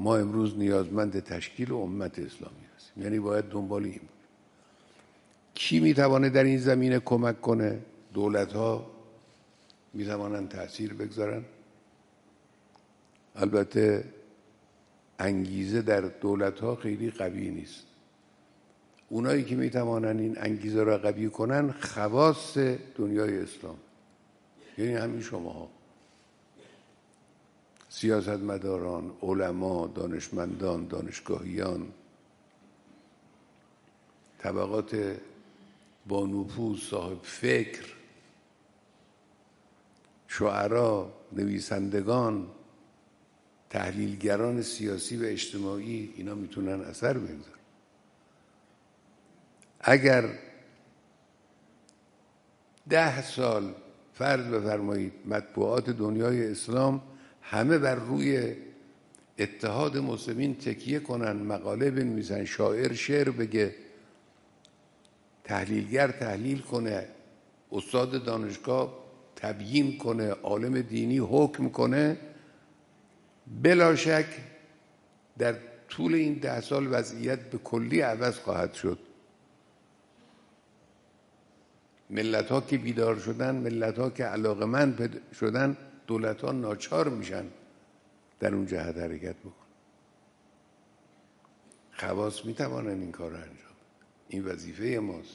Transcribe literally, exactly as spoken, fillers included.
ما امروز نیازمند تشکیل امت اسلامی هستیم، یعنی باید دنبال این بود. کی میتوانه در این زمینه کمک کنه؟ دولت ها میتوانند تأثیر بگذارن. البته انگیزه در دولت ها خیلی قوی نیست. اونایی که میتوانن این انگیزه را قوی کنن خواص دنیای اسلام، یعنی همین شماها، سیاستمداران، علما، دانشمندان، دانشگاهیان، طبقات با نفوذ، صاحب فکر، شعرا، نویسندگان، تحلیلگران سیاسی و اجتماعی، اینا میتونن اثر بگذارن. اگر ده سال فرض بفرمایید مطبوعات دنیای اسلام همه بر روی اتحاد مسلمین تکیه کنن، مقاله بنویسن، شاعر شعر بگه، تحلیلگر تحلیل کنه، استاد دانشگاه تبیین کنه، عالم دینی حکم کنه، بلا شک در طول این ده سال وضعیت به کلی عوض خواهد شد. ملت ها که بیدار شدن، ملت ها که علاقمند شدن، دولت ها ناچار میشن در اون جهت حرکت بکن. خواص میتوانن این کار رو انجام. این وظیفه ماست.